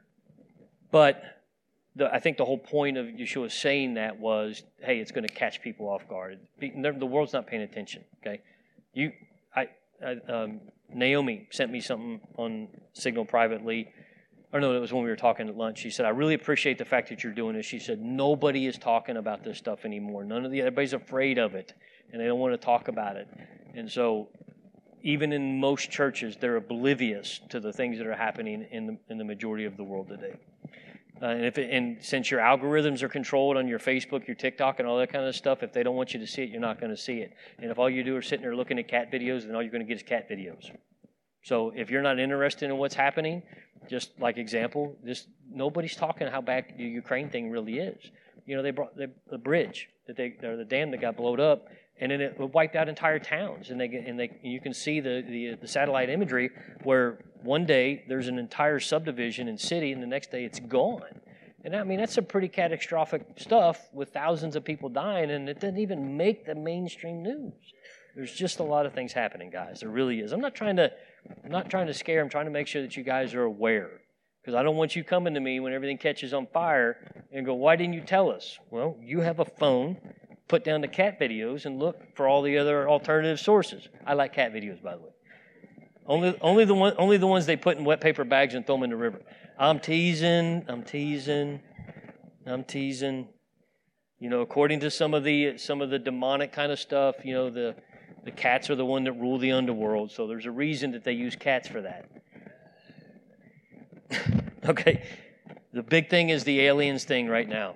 But the, I think the whole point of Yeshua saying that was, hey, it's going to catch people off guard. The world's not paying attention, okay? You, I, I um, Naomi sent me something on Signal privately. Or no, it was when we were talking at lunch. She said, I really appreciate the fact that you're doing this. She said, nobody is talking about this stuff anymore. None of the, everybody's afraid of it, and they don't want to talk about it. And so even in most churches, they're oblivious to the things that are happening in the, in the majority of the world today. Uh, and, if it, and since your algorithms are controlled on your Facebook, your TikTok, and all that kind of stuff, if they don't want you to see it, you're not going to see it. And if all you do is sitting there looking at cat videos, then all you're going to get is cat videos. So if you're not interested in what's happening, just like example, just nobody's talking how bad the Ukraine thing really is. You know, they brought the, the bridge that they, or the dam that got blown up, and then it wiped out entire towns. And they and they you can see the, the the satellite imagery where one day there's an entire subdivision and city, and the next day it's gone. And I mean, that's some pretty catastrophic stuff with thousands of people dying, and it doesn't even make the mainstream news. There's just a lot of things happening, guys. There really is. I'm not trying to, I'm not trying to scare. I'm trying to make sure that you guys are aware, because I don't want you coming to me when everything catches on fire and go, "Why didn't you tell us?" Well, you have a phone. put down the cat videos and look for all the other alternative sources. I like cat videos, by the way. Only, only the one, only the ones they put in wet paper bags and throw them in the river. I'm teasing. I'm teasing. I'm teasing. You know, according to some of the some of the demonic kind of stuff, you know, the the cats are the one that rule the underworld. So there's a reason that they use cats for that. Okay, the big thing is the aliens thing right now.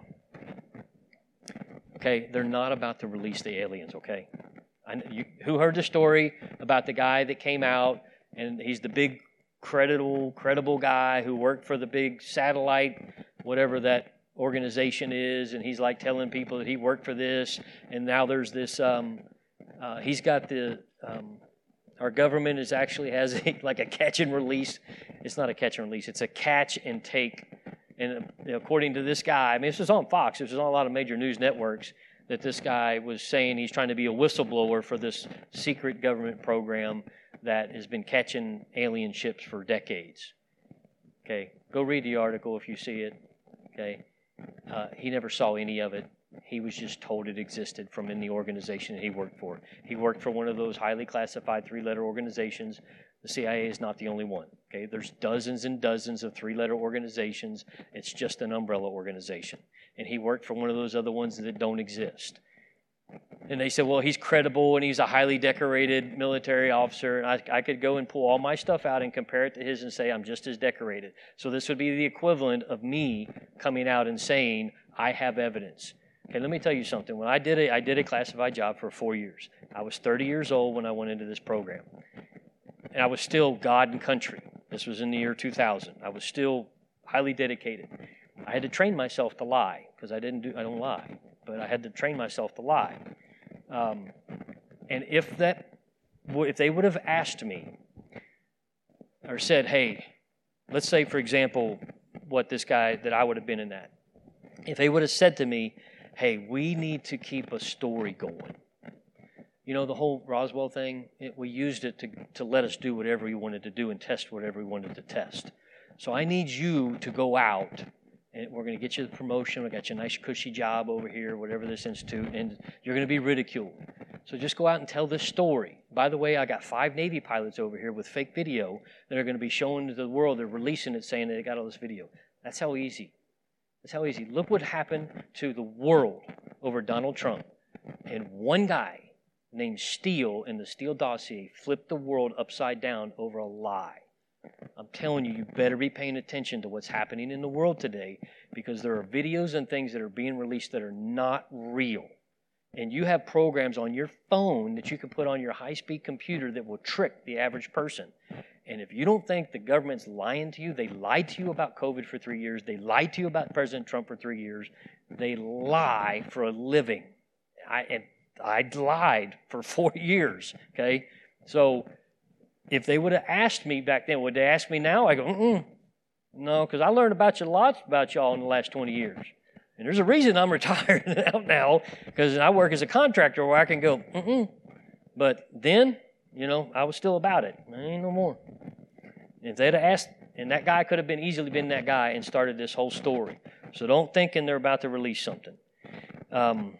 Okay, they're not about to release the aliens. Okay, I, you, who heard the story about the guy that came out? And he's the big credible, credible guy who worked for the big satellite, whatever that organization is. And he's like telling people that he worked for this. And now there's this, um, uh, he's got the, um, our government is actually has a, like a catch and release. It's not a catch and release. It's a catch and take. And you know, according to this guy, I mean, this was on Fox. This was on a lot of major news networks that this guy was saying he's trying to be a whistleblower for this secret government program that has been catching alien ships for decades. Okay, go read the article if you see it. Okay, uh, he never saw any of it. He was just told it existed from in the organization that he worked for. He worked for one of those highly classified three-letter organizations. The C I A is not the only one. Okay, there's dozens and dozens of three-letter organizations. It's just an umbrella organization. And he worked for one of those other ones that don't exist. And they said, well, he's credible and he's a highly decorated military officer. And I, I could go and pull all my stuff out and compare it to his and say I'm just as decorated. So this would be the equivalent of me coming out and saying I have evidence. Okay, let me tell you something. When I did a, I did a classified job for four years. I was thirty years old when I went into this program. And I was still God and country. This was in the year two thousand. I was still highly dedicated. I had to train myself to lie because I didn't do, I don't lie. But I had to train myself to lie. Um, and if that, if they would have asked me or said, hey, let's say, for example, what this guy, that I would have been in that. If they would have said to me, hey, we need to keep a story going. You know, the whole Roswell thing, it, we used it to, to let us do whatever we wanted to do and test whatever we wanted to test. So I need you to go out. And we're going to get you the promotion. We got you a nice cushy job over here, whatever this institute, and you're going to be ridiculed. So just go out and tell this story. By the way, I got five Navy pilots over here with fake video that are going to be showing to the world. They're releasing it saying that they got all this video. That's how easy. That's how easy. Look what happened to the world over Donald Trump. And one guy named Steele in the Steele dossier flipped the world upside down over a lie. I'm telling you, you better be paying attention to what's happening in the world today because there are videos and things that are being released that are not real. And you have programs on your phone that you can put on your high-speed computer that will trick the average person. And if you don't think the government's lying to you, they lied to you about COVID for three years. They lied to you about President Trump for three years. They lie for a living. I, and I lied for four years, okay? So if they would have asked me back then, would they ask me now? I go, mm-mm. No, because I learned about you lots about y'all in the last twenty years. And there's a reason I'm retired out now, because I work as a contractor where I can go, mm-mm. But then, you know, I was still about it. I ain't no more. If they'd have asked, and that guy could have been easily been that guy and started this whole story. So don't thinking they're about to release something. Um,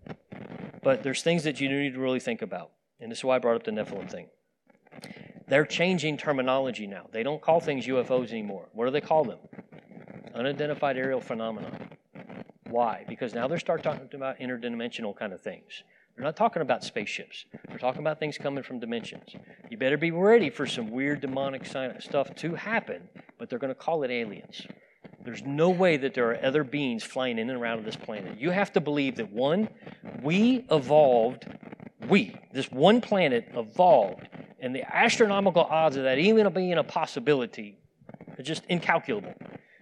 but there's things that you need to really think about. And this is why I brought up the Nephilim thing. They're changing terminology now. They don't call things U F Os anymore. What do they call them? Unidentified aerial phenomena. Why? Because now they start talking about interdimensional kind of things. They're not talking about spaceships. They're talking about things coming from dimensions. You better be ready for some weird demonic stuff to happen, but they're going to call it aliens. There's no way that there are other beings flying in and around this planet. You have to believe that, one, we evolved, we, this one planet evolved, and the astronomical odds of that even being a possibility are just incalculable.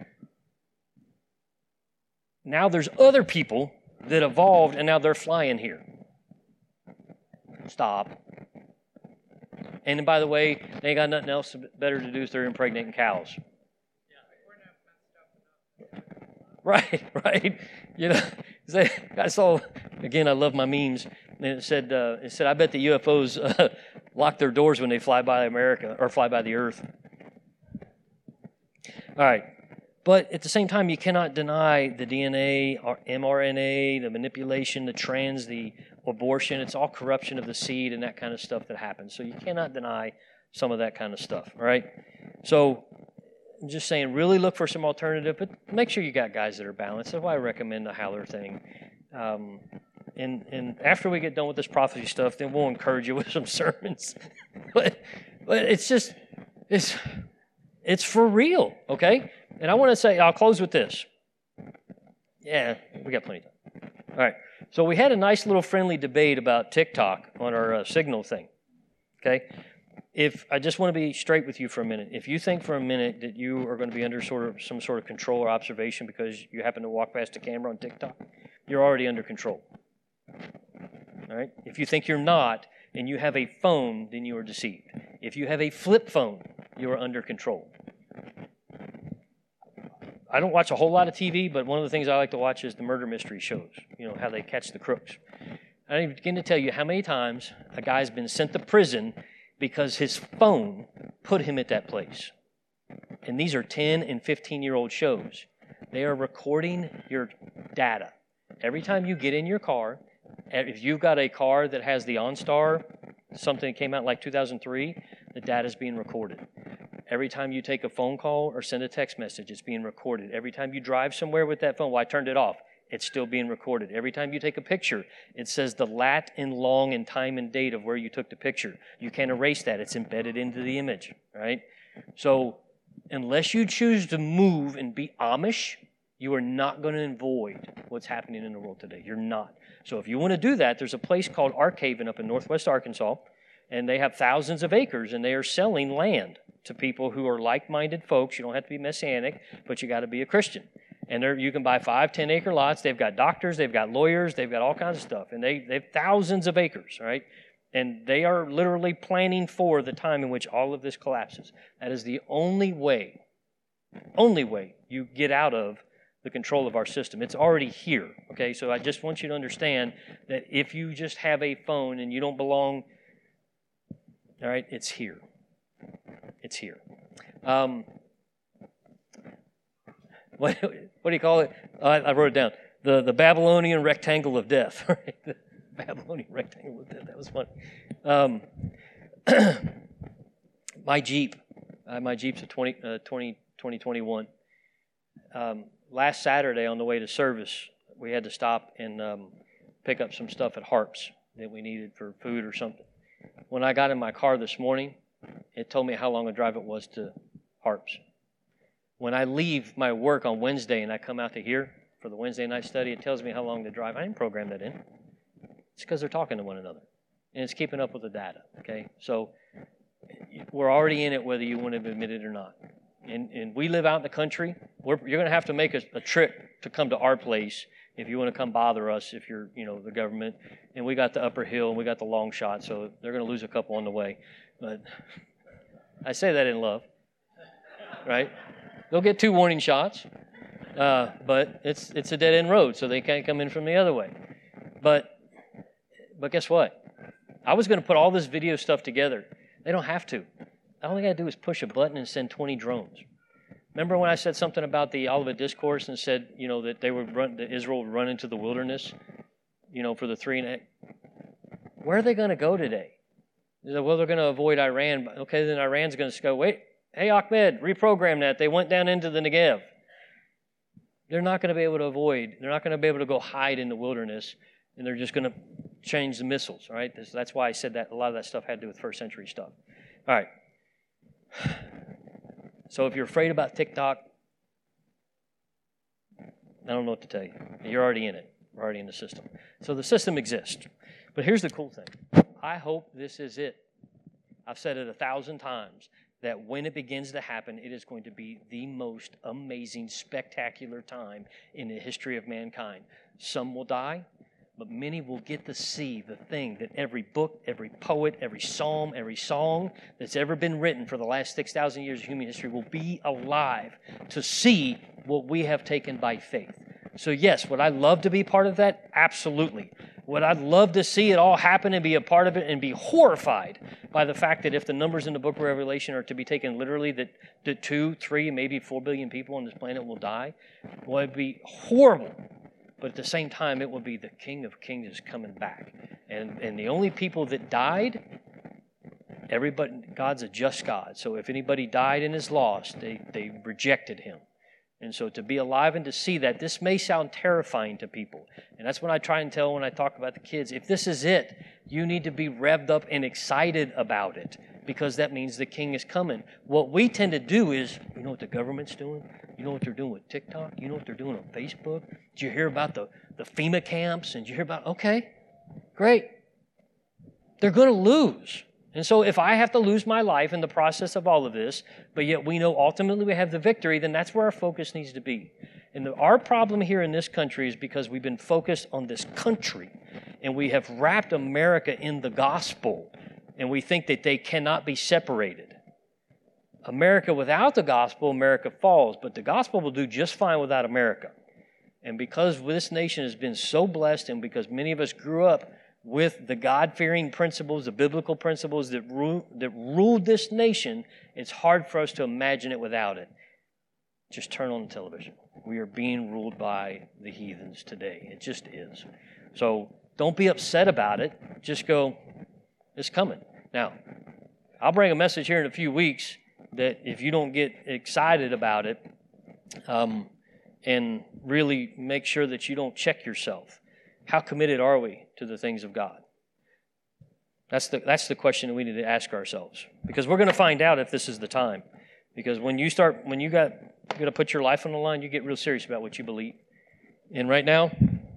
Now there's other people that evolved, and now they're flying here. Stop. And by the way, they ain't got nothing else better to do if they're impregnating cows. Right, right. You know, I saw, again, I love my memes. And it said, uh, it said, I bet the U F Os uh, lock their doors when they fly by America or fly by the earth. All right. But at the same time, you cannot deny the D N A, or mRNA, the manipulation, the trans, the abortion. It's all corruption of the seed and that kind of stuff that happens. So you cannot deny some of that kind of stuff, all right? So I'm just saying, really look for some alternative, but make sure you got guys that are balanced. That's why I recommend the Haller thing. Um, and, and after we get done with this prophecy stuff, then we'll encourage you with some sermons. but, but it's just, it's, it's for real, okay? And I want to say, I'll close with this. Yeah, we got plenty of time. All right. So we had a nice little friendly debate about TikTok on our uh, Signal thing, okay? If I just want to be straight with you for a minute. If you think for a minute that you are going to be under sort of some sort of control or observation because you happen to walk past a camera on TikTok, you're already under control. All right? If you think you're not and you have a phone, then you are deceived. If you have a flip phone, you are under control. I don't watch a whole lot of T V, but one of the things I like to watch is the murder mystery shows, you know, how they catch the crooks. I don't even begin to tell you how many times a guy's been sent to prison because his phone put him at that place. And these are ten and fifteen-year-old shows. They are recording your data. Every time you get in your car, if you've got a car that has the OnStar, something that came out like two thousand three, the data is being recorded. Every time you take a phone call or send a text message, it's being recorded. Every time you drive somewhere with that phone, well, I turned it off. It's still being recorded. Every time you take a picture, it says the lat and long and time and date of where you took the picture. You can't erase that. It's embedded into the image, right? So unless you choose to move and be Amish, you are not going to avoid what's happening in the world today. You're not. So if you want to do that, there's a place called Arkhaven up in northwest Arkansas, and they have thousands of acres, and they are selling land to people who are like-minded folks. You don't have to be Messianic, but you got to be a Christian. And you can buy five, ten-acre lots. They've got doctors, they've got lawyers, they've got all kinds of stuff. And they, they have thousands of acres, right? And they are literally planning for the time in which all of this collapses. That is the only way, only way you get out of the control of our system. It's already here, okay? So I just want you to understand that if you just have a phone and you don't belong, all right, it's here. It's here. Um, what, what do you call it? I, I wrote it down. The, the Babylonian rectangle of death. Right? The Babylonian rectangle of death. That was fun. Um, my Jeep. Uh, my Jeep's a twenty, uh, twenty, twenty twenty-one. Um, last Saturday on the way to service, we had to stop and um, pick up some stuff at Harps that we needed for food or something. When I got in my car this morning, it told me how long a drive it was to Harps. When I leave my work on Wednesday and I come out to here for the Wednesday night study, it tells me how long to drive. I didn't program that in. It's because they're talking to one another. And it's keeping up with the data, okay? So we're already in it whether you want to admit it or not. And, and we live out in the country. We're, you're going to have to make a, a trip to come to our place if you want to come bother us, if you're, you know, the government. And we got the upper hill and we got the long shot, so they're going to lose a couple on the way. But I say that in love, right? They'll get two warning shots, uh, but it's it's a dead-end road, so they can't come in from the other way. But but guess what? I was going to put all this video stuff together. They don't have to. All they got to do is push a button and send twenty drones. Remember when I said something about the Olivet Discourse and said, you know, that they would run, that Israel would run into the wilderness, you know, for the three and a half. Where are they going to go today? They said, well, they're going to avoid Iran. Okay, then Iran's going to go, wait, hey, Ahmed, reprogram that. They went down into the Negev. They're not going to be able to avoid. They're not going to be able to go hide in the wilderness, and they're just going to change the missiles, right? That's why I said that a lot of that stuff had to do with first century stuff. All right. So if you're afraid about TikTok, I don't know what to tell you. You're already in it. We're already in the system. So the system exists. But here's the cool thing. I hope this is it. I've said it a thousand times, that when it begins to happen, it is going to be the most amazing, spectacular time in the history of mankind. Some will die, but many will get to see the thing that every book, every poet, every psalm, every song that's ever been written for the last six thousand years of human history will be alive to see what we have taken by faith. So yes, would I love to be part of that? Absolutely. Would I love to see it all happen and be a part of it and be horrified by the fact that if the numbers in the book of Revelation are to be taken literally, that, that two, three, maybe four billion people on this planet will die? Well, it'd be horrible. But at the same time, it will be the King of Kings is coming back. And, and the only people that died, everybody, God's a just God. So if anybody died and is lost, they, they rejected him. And so to be alive and to see that, this may sound terrifying to people. And that's what I try and tell when I talk about the kids. If this is it, you need to be revved up and excited about it, because that means the king is coming. What we tend to do is, you know what the government's doing? You know what they're doing with TikTok? You know what they're doing on Facebook? Did you hear about the, the FEMA camps? And did you hear about, okay, great. They're going to lose. And so if I have to lose my life in the process of all of this, but yet we know ultimately we have the victory, then that's where our focus needs to be. And the, our problem here in this country is because we've been focused on this country, and we have wrapped America in the gospel, and we think that they cannot be separated. America without the gospel, America falls, but the gospel will do just fine without America. And because this nation has been so blessed, and because many of us grew up with the God-fearing principles, the biblical principles that, rule, that ruled this nation, it's hard for us to imagine it without it. Just turn on the television. We are being ruled by the heathens today. It just is. So don't be upset about it. Just go, it's coming. Now, I'll bring a message here in a few weeks that if you don't get excited about it, um, and really make sure that you don't check yourself, how committed are we to the things of God? That's the that's the question that we need to ask ourselves, because we're going to find out if this is the time. Because when you start, when you got you got to put your life on the line, you get real serious about what you believe. And right now,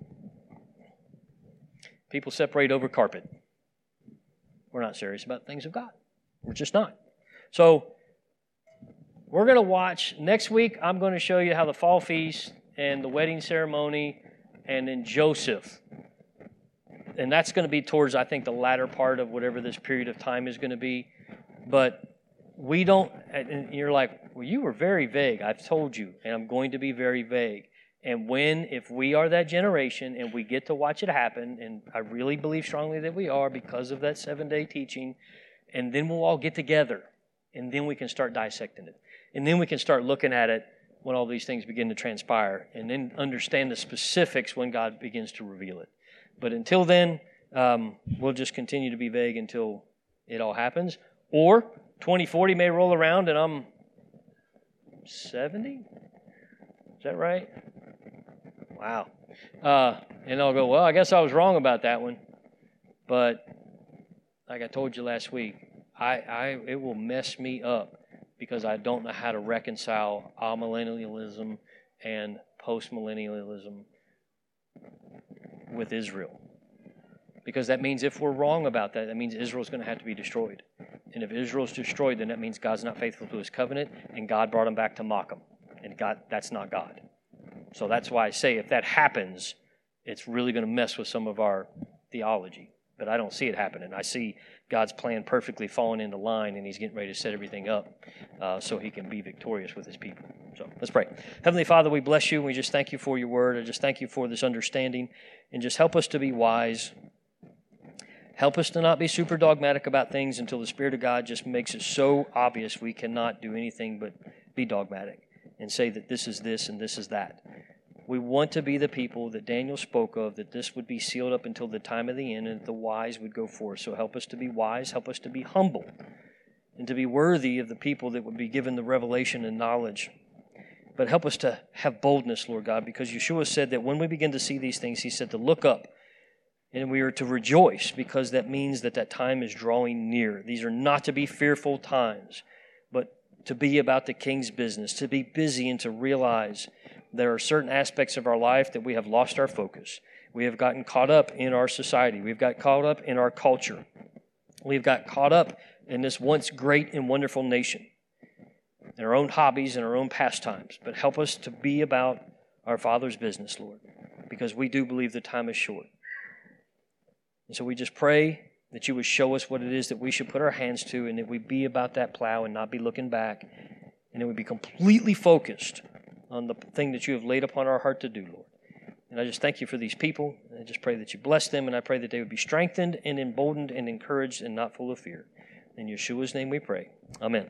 people separate over carpet. We're not serious about things of God. We're just not. So we're going to watch next week. I'm going to show you how the fall feast and the wedding ceremony, and then Joseph. And that's going to be towards, I think, the latter part of whatever this period of time is going to be. But we don't, and you're like, well, you were very vague. I've told you, and I'm going to be very vague. And when, if we are that generation and we get to watch it happen, and I really believe strongly that we are because of that seven-day teaching, and then we'll all get together, and then we can start dissecting it. And then we can start looking at it when all these things begin to transpire, and then understand the specifics when God begins to reveal it. But until then, um, we'll just continue to be vague until it all happens. Or twenty forty may roll around and I'm seventy? Is that right? Wow. Uh, and I'll go, well, I guess I was wrong about that one. But like I told you last week, I, I it will mess me up because I don't know how to reconcile amillennialism and postmillennialism with Israel. Because that means if we're wrong about that, that means Israel's going to have to be destroyed. And if Israel's destroyed, then that means God's not faithful to his covenant, and God brought him back to mock him. And God, that's not God. So that's why I say if that happens, it's really going to mess with some of our theology. But I don't see it happening. I see God's plan perfectly falling into line, and he's getting ready to set everything up uh, so he can be victorious with his people. So let's pray. Heavenly Father, we bless you, and we just thank you for your word. I just thank you for this understanding, and just help us to be wise. Help us to not be super dogmatic about things until the Spirit of God just makes it so obvious we cannot do anything but be dogmatic and say that this is this and this is that. We want to be the people that Daniel spoke of, that this would be sealed up until the time of the end and that the wise would go forth. So help us to be wise, help us to be humble, and to be worthy of the people that would be given the revelation and knowledge. But help us to have boldness, Lord God, because Yeshua said that when we begin to see these things, he said to look up, and we are to rejoice, because that means that that time is drawing near. These are not to be fearful times, but to be about the King's business, to be busy and to realize there are certain aspects of our life that we have lost our focus. We have gotten caught up in our society. We've got caught up in our culture. We've got caught up in this once great and wonderful nation, in our own hobbies and our own pastimes. But help us to be about our Father's business, Lord, because we do believe the time is short. And so we just pray that you would show us what it is that we should put our hands to, and that we be about that plow and not be looking back, and that we be completely focused on the thing that you have laid upon our heart to do, Lord. And I just thank you for these people. I just pray that you bless them, and I pray that they would be strengthened and emboldened and encouraged and not full of fear. In Yeshua's name we pray. Amen.